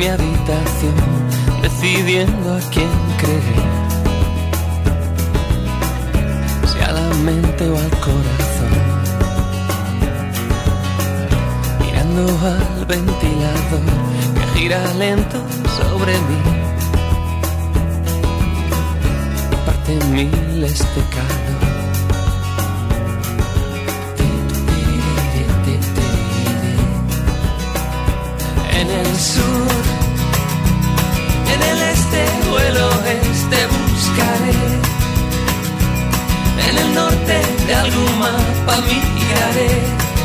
mi habitación, decidiendo a quién creer, si a la mente o al corazón, mirando al ventilador que gira lento sobre mí y parte miles de calor. En el sur, en el este o el oeste buscaré, en el norte de algún mapa miraré,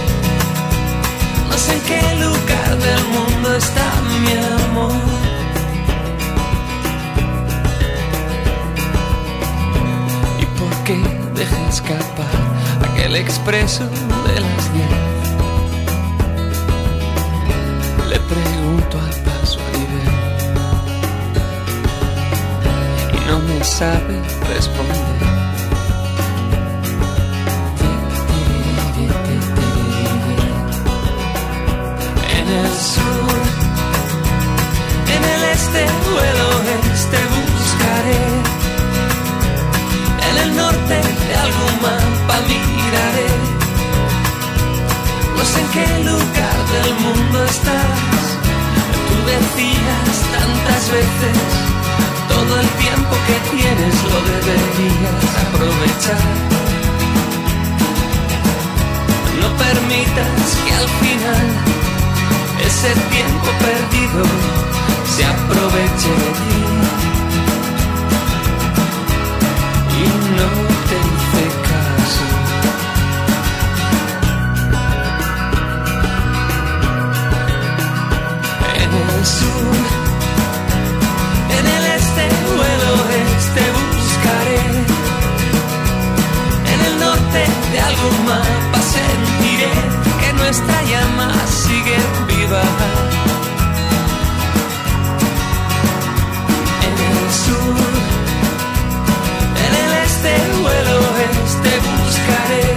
no sé en qué lugar del mundo está mi amor. ¿Y por qué dejé escapar aquel expreso de las 10? Le pregunto al paso a nivel y no me sabe responder. En el sur, en el este o el oeste buscaré, en el norte de algún mapa miraré, no sé en qué lugar del mundo estás. Tú decías tantas veces, todo el tiempo que tienes lo deberías aprovechar. No permitas que al final ese tiempo perdido se aproveche de ti. Y no te hice caso. En el sur, en el este o el oeste buscaré, en el norte de algún mapa sentiré que nuestra llama sigue viva. En el sur, en el este o el oeste buscaré,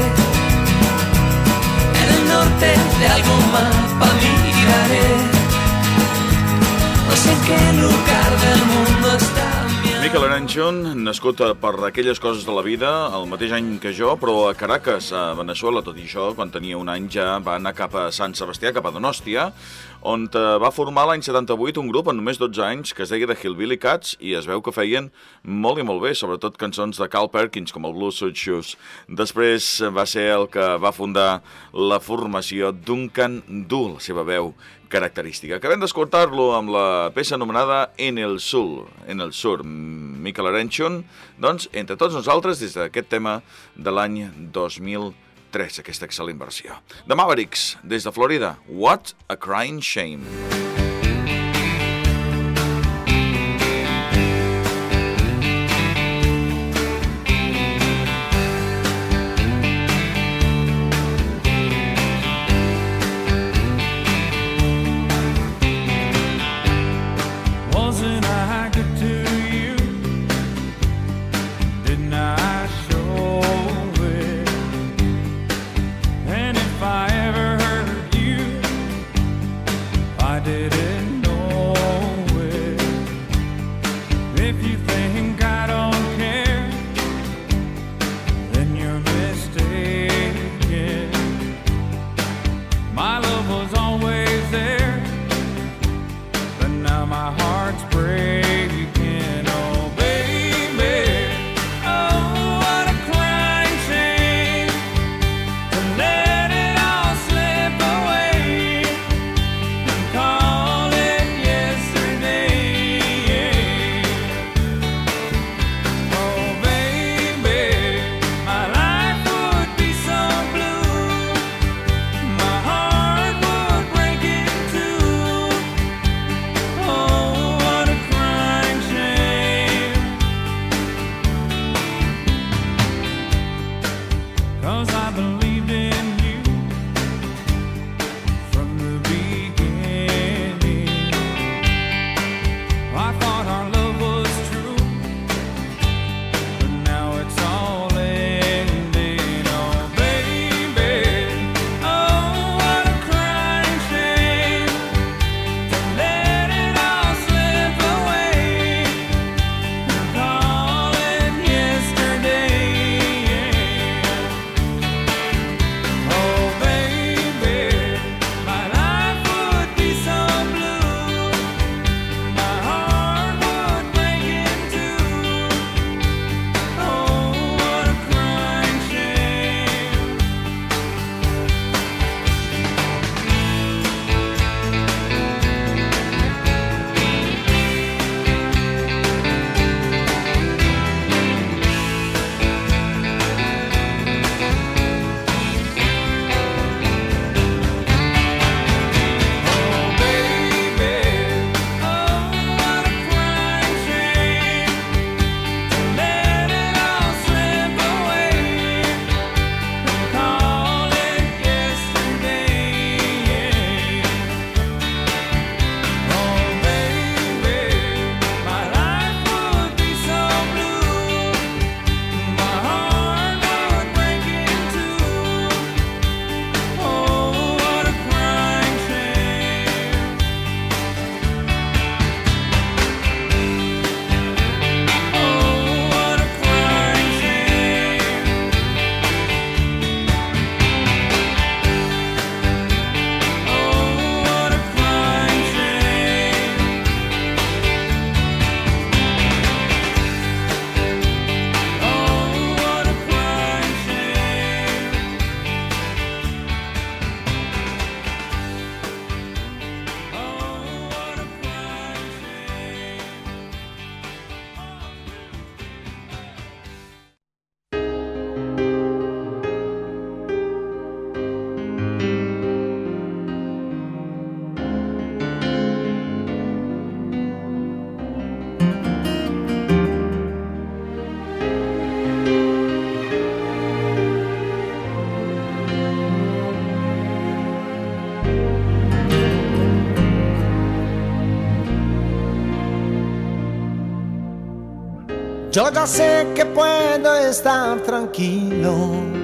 en el norte de algún mapa miraré, no sé en qué lugar del mundo está. Michael Aranchon, nascut per aquelles coses de la vida, el mateix any que jo, però a Caracas, a Veneçuela, tot i això, quan tenia un any ja va anar cap a Sant Sebastià, cap a Donòstia, on va formar l'any 78 un grup en només 12 anys que es deia The Hillbilly Cats i es veu que feien molt i molt bé, sobretot cançons de Carl Perkins com el Blue Suede Shoes. Després va ser el que va fundar la formació Duncan Du, la seva veu característica. Acabem d'escoltar-lo amb la peça anomenada En el Sur, Michael Aranchon, doncs, entre tots nosaltres, des d'aquest tema de l'any 2003, aquesta excel·lent versió. The Mavericks, des de Florida, What a Crying Shame. Yo ya sé que puedo estar tranquilo.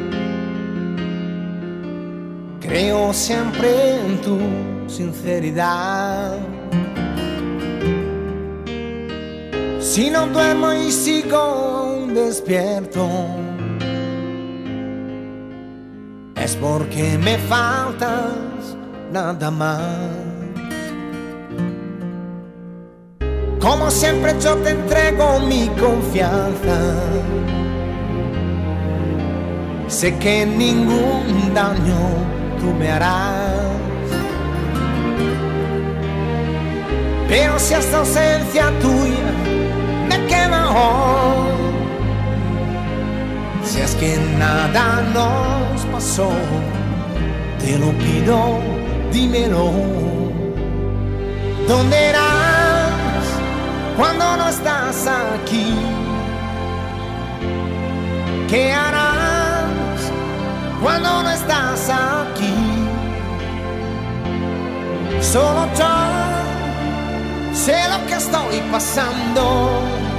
Creo siempre en tu sinceridad. Si no duermo y sigo despierto, es porque me faltas nada más. Como siempre yo te entrego mi confianza. Sé que ningún daño tú me harás. Pero si esta ausencia tuya me quema hoy, si es que nada nos pasó, te lo pido, dímelo. ¿Dónde irás cuando no estás aquí? ¿Qué harás cuando no estás aquí? Solo yo sé lo que estoy pasando.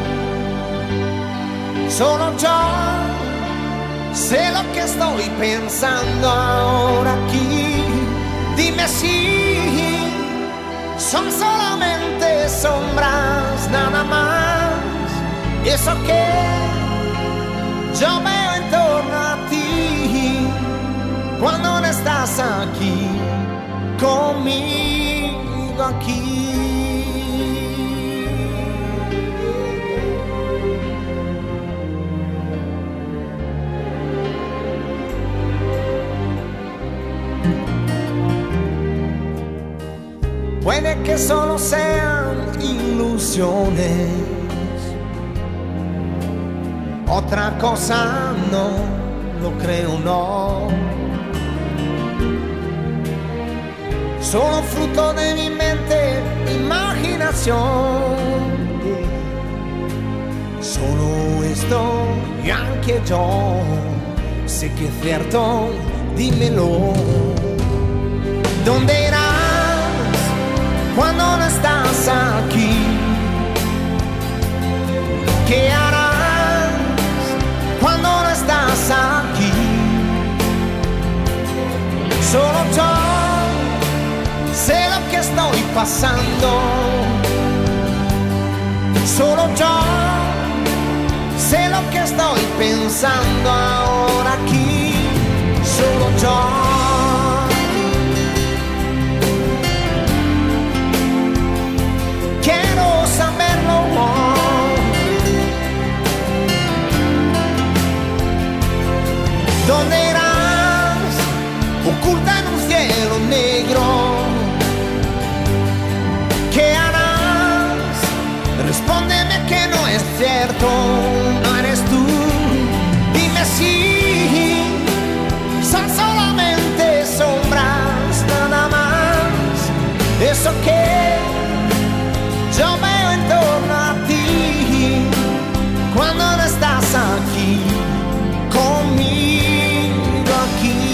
Solo yo sé lo que estoy pensando ahora aquí. Dime si son solamente sombras, nada más. Y eso que yo veo en torno a ti cuando no estás aquí conmigo aquí. Puede que solo sean ilusiones, otra cosa no lo creo, no. Solo fruto de mi mente, imaginación. Solo estoy anche yo, sé que es cierto, dímelo. ¿Dónde irás cuando no estás aquí? ¿Qué harás cuando no estás aquí? Solo yo sé lo que estoy pasando. Solo yo sé lo que estoy pensando ahora aquí. Solo yo. Quiero saberlo. ¿Dónde irás? Oculta en un cielo negro. ¿Qué harás? Respóndeme que no es cierto, no eres tú. Dime si son solamente sombras, nada más. Eso que yo veo en torno a ti cuando no estás aquí conmigo aquí.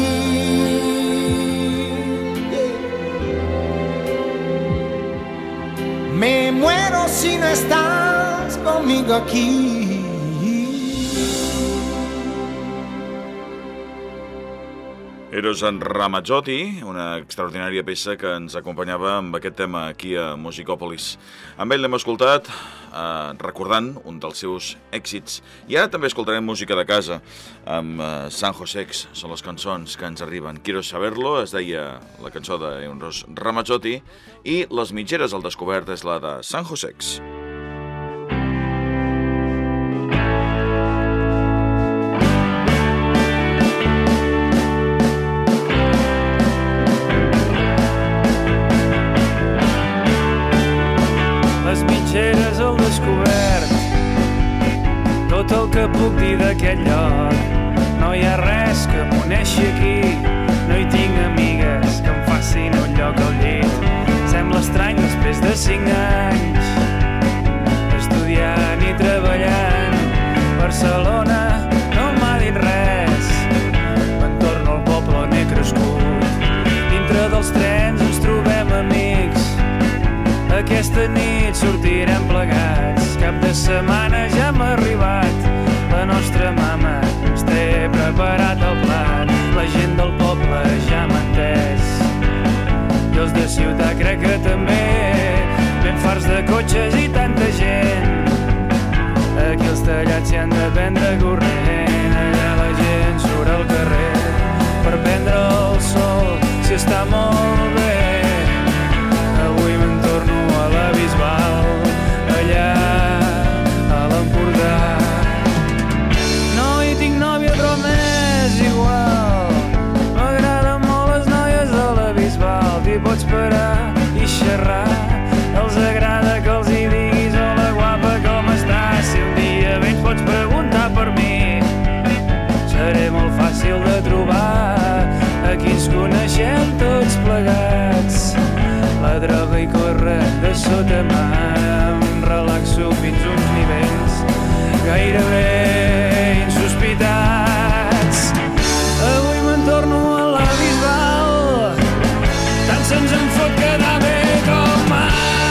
Me muero si no estás conmigo aquí. Eros en Ramazzotti, una extraordinària peça que ens acompanyava amb aquest tema aquí a Musicòpolis. Amb ell l'hem escoltat recordant un dels seus èxits. I ara també escoltarem música de casa amb San Josex. Són les cançons que ens arriben. Quiero saberlo, es deia la cançó d'Eros Ramazzotti, i Les mitgeres al descobert és la de San Josex. Mitgeres al descobert, tot el que puc dir d'aquest lloc. No hi ha res que m'uneixi aquí, no hi tinc amigues que em facin un lloc al llit. Sembla estrany després de 5 anys estudiant i treballant. Barcelona no m'ha dit res, me'n torno al poble on he crescut. Dintre dels trens ens trobem amics, aquesta nit sortirem plegats. Cap de setmana ja m'ha arribat. La nostra mama ens té preparat el plat. La gent del poble ja m'ha entès, i els de ciutat crec que també, ben farts de cotxes i tanta gent. Aquí els tallats s'hi han de prendre corrent, allà la gent surt al carrer per prendre el sol si està molt bé. Avui me'n torno a la Bisbal, allà a l'Empordà. No hi tinc nòvia però m'és igual, m'agraden molt les noies de la Bisbal. T'hi pots parar i xerrar, els agrada que els hi diguis hola guapa com estàs. Si un dia vens pots preguntar per mi, seré molt fàcil de trobar. Aquí ens coneixem tots plegats, la droga hi corre de sota mà. Em relaxo fins uns nivells gairebé insospitats. Avui me'n torno a la Bisbal, tant se'ns en fot quedar bé com mai.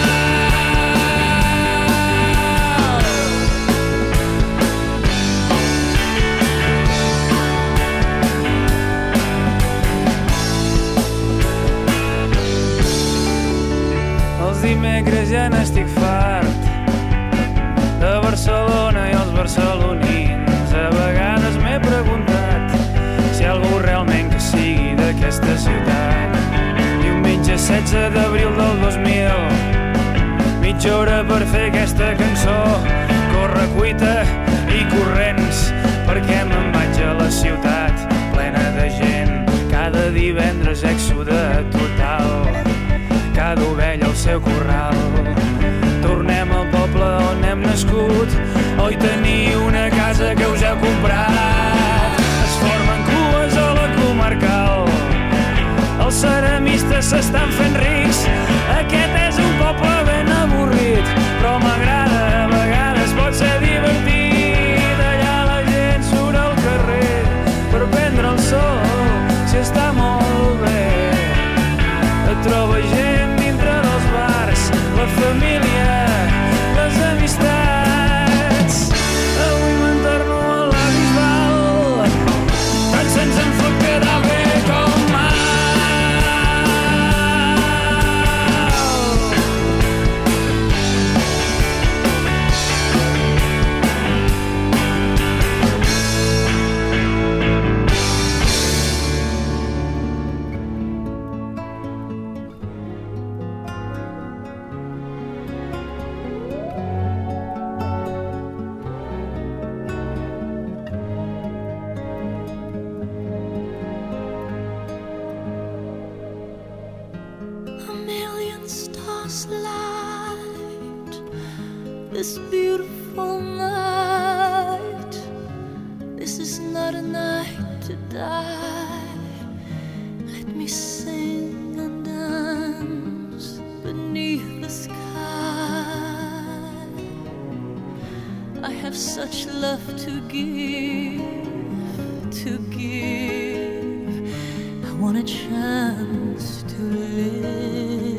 Els dimecres ja n'estic fart de Barcelona i els barcelonins. A vegades m'he preguntat si hi ha algú realment que sigui d'aquesta ciutat. Diumenge 16 d'abril del 2000, mitja hora per fer aquesta cançó. Corre, cuita i corrents, perquè me'n vaig a la ciutat plena de gent. Cada divendres èxode total, cada ovella al seu corral. Tornem al poble on hem nascut, oi tenir una casa que us heu comprat. Es formen cues a la comarcal, els ceramistes s'estan fent rics. Aquest és un poble ben avorrit, però m'agrada, a vegades pot ser divertit. Allà la gent surt al carrer per prendre el sol si està molt bé. Et troba gent dintre dels bars, la família, les amistats. Avui me'n torno a la Bisbal, tant se'ns en fot quedar bé com mai. This beautiful night, this is not a night to die. Let me sing and dance beneath the sky. I have such love to give, to give. I want a chance to live.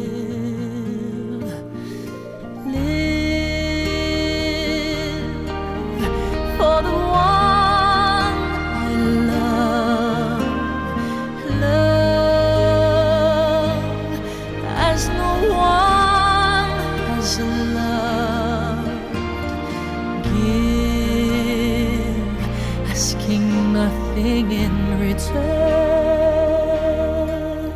For the one I love, love as no one has loved. Give, asking nothing in return.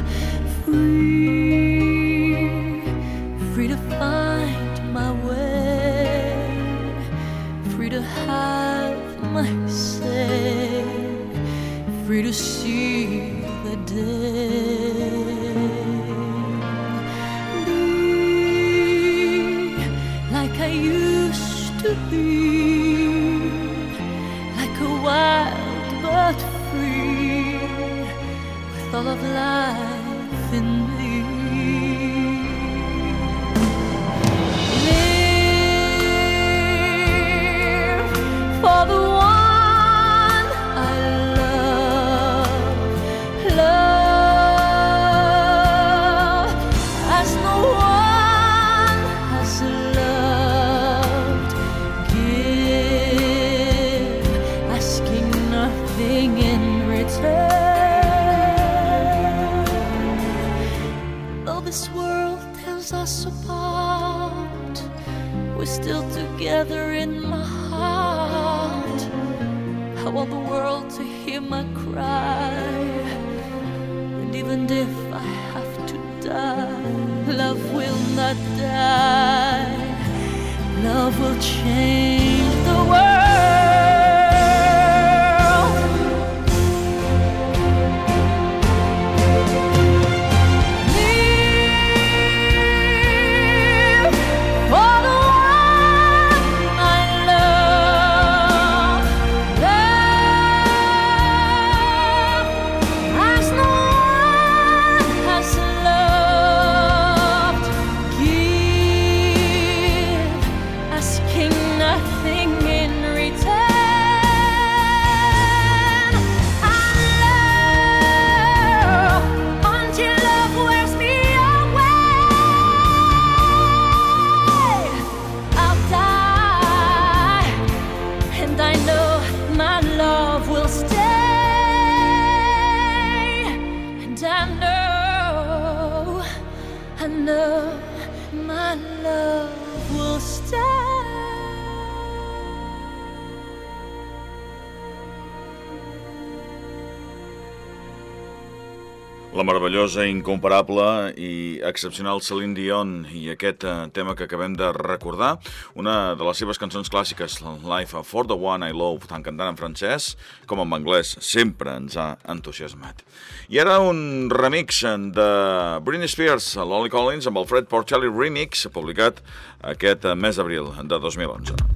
Free, free to find my way, free to have my say, free to see the day. Be like I used to be, like a wild but free, with all of life in me. For the one I love, love as no one has loved. Give, nothing in return. Though this world tears us apart, we're still together in my heart. I want the world to hear my cry, and even if I have to die, love will not die. Love will change the world. La meravellosa, incomparable i excepcional Céline Dion i aquest tema que acabem de recordar, una de les seves cançons clàssiques, Life for the One I Love, tant cantant en francès com en anglès, sempre ens ha entusiasmat. I ara un remix de Britney Spears, Lonely Collins, amb el Fred Porcelli Remix, publicat aquest mes d'abril de 2011.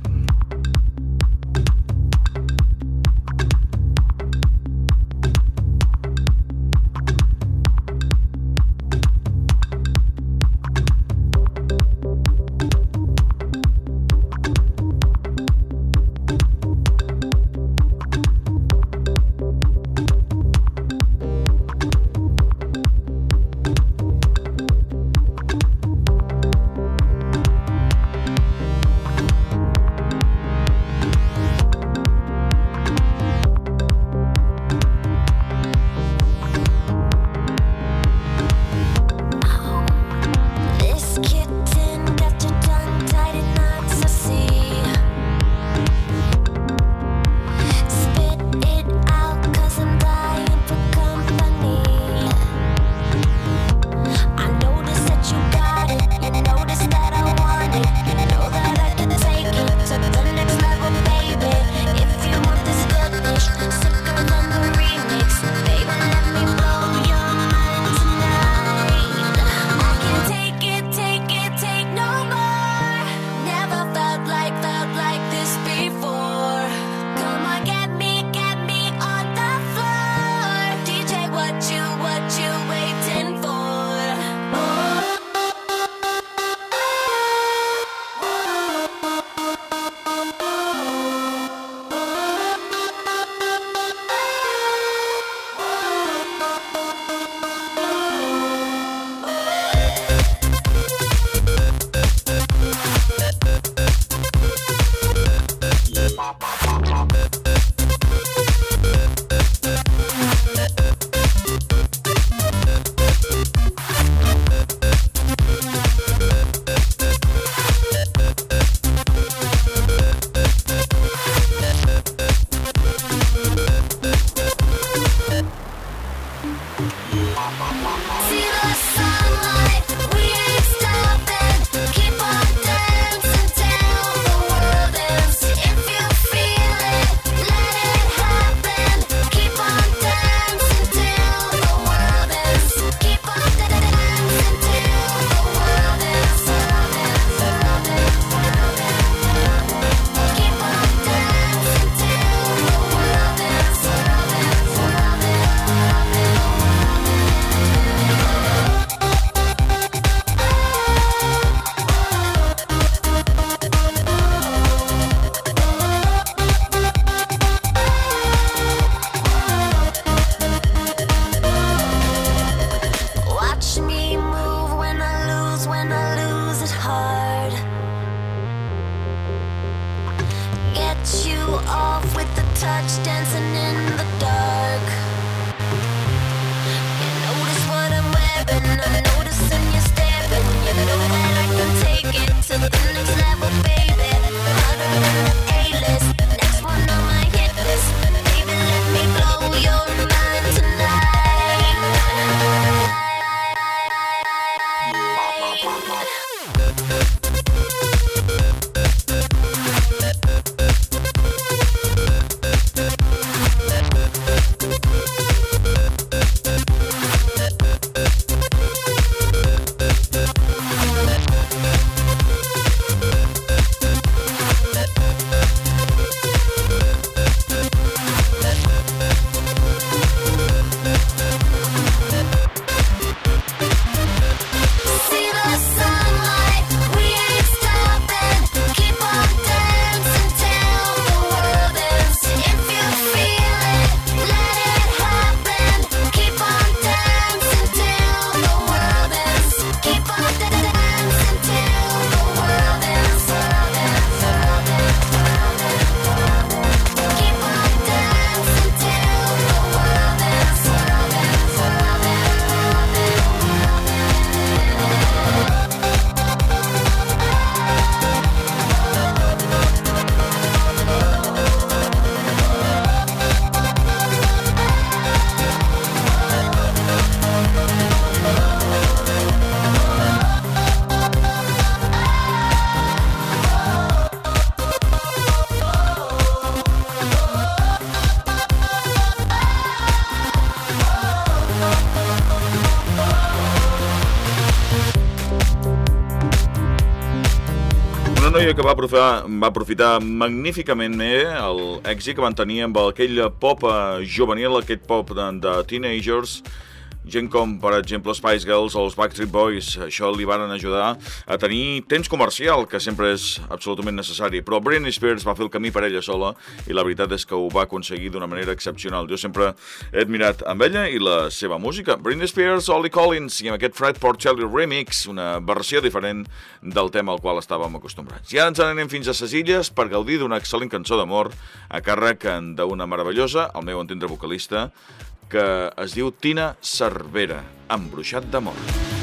noia que va aprofitar magníficament l'èxit que van tenir amb aquell pop juvenil, aquest pop de teenagers, gent com, per exemple, Spice Girls o els Backstreet Boys. Això li van ajudar a tenir temps comercial, que sempre és absolutament necessari. Però Britney Spears va fer el camí per ella sola i la veritat és que ho va aconseguir d'una manera excepcional. Jo sempre he admirat amb ella i la seva música. Britney Spears, Ollie Collins i amb aquest Fred Porcelli remix, una versió diferent del tema al qual estàvem acostumbrats. I ara ens anem fins a ses Illes per gaudir d'una excel·lent cançó d'amor a càrrec d'una meravellosa, al meu entendre vocalista, que es diu Tina Cervera, Embruixat d'amor.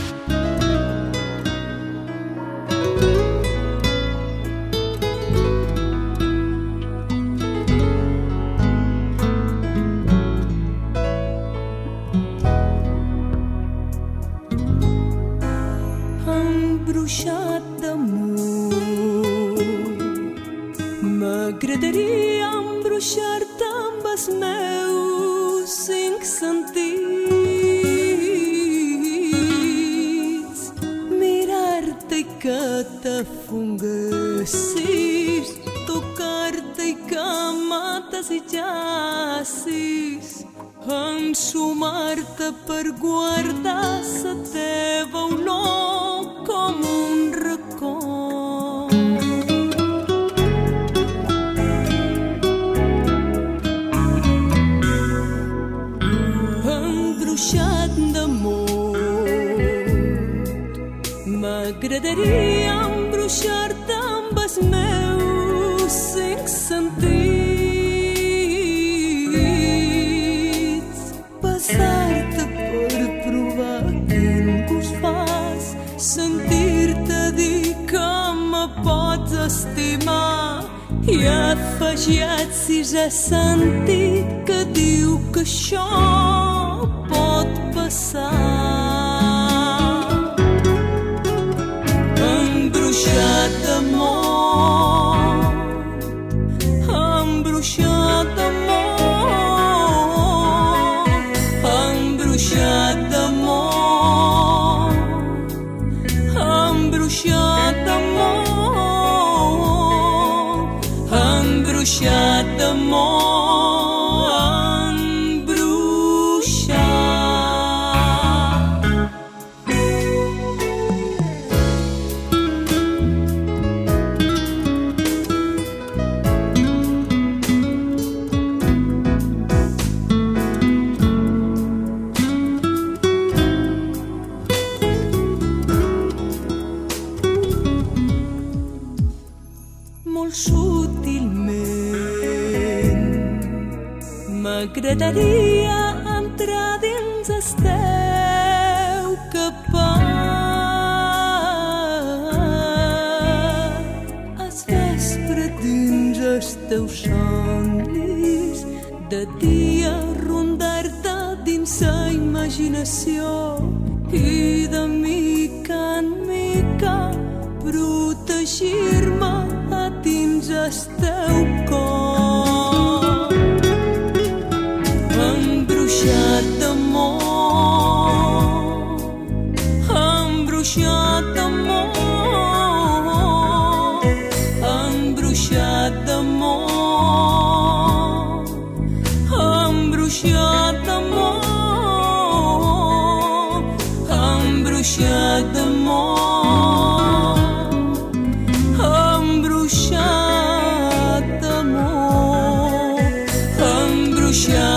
Embruixat d'amor, m'agradaria embruixar-te amb els meus cinc sentits, mirar-te i que t'afonguessis, tocar-te i que m'atesitjassis, ensumar-te per guardar la teva olor com un racó. Embruixat d'amor, m'agradaria embruixar-te amb els meus cinc sentits, passar-te per provar quin gust fas, sentir-te dir que me pots estimar i afegir si ja he sentit que diu que això pot passar. Embruixat d'amor, embruixat d'amor, embruixat d'amor, embruixat d'amor, embruixat d'amor. M'agradaria entrar dins el teu capat, es vespre dins els teus somnis, de dia rondar-te dins la imaginació i de mica en mica protegir-me a dins el teu cor. Embruixat d'amor, embruixat d'amor, embruixat d'amor, embruixat d'amor, embruixat d'amor, embruixat d'amor, embruixat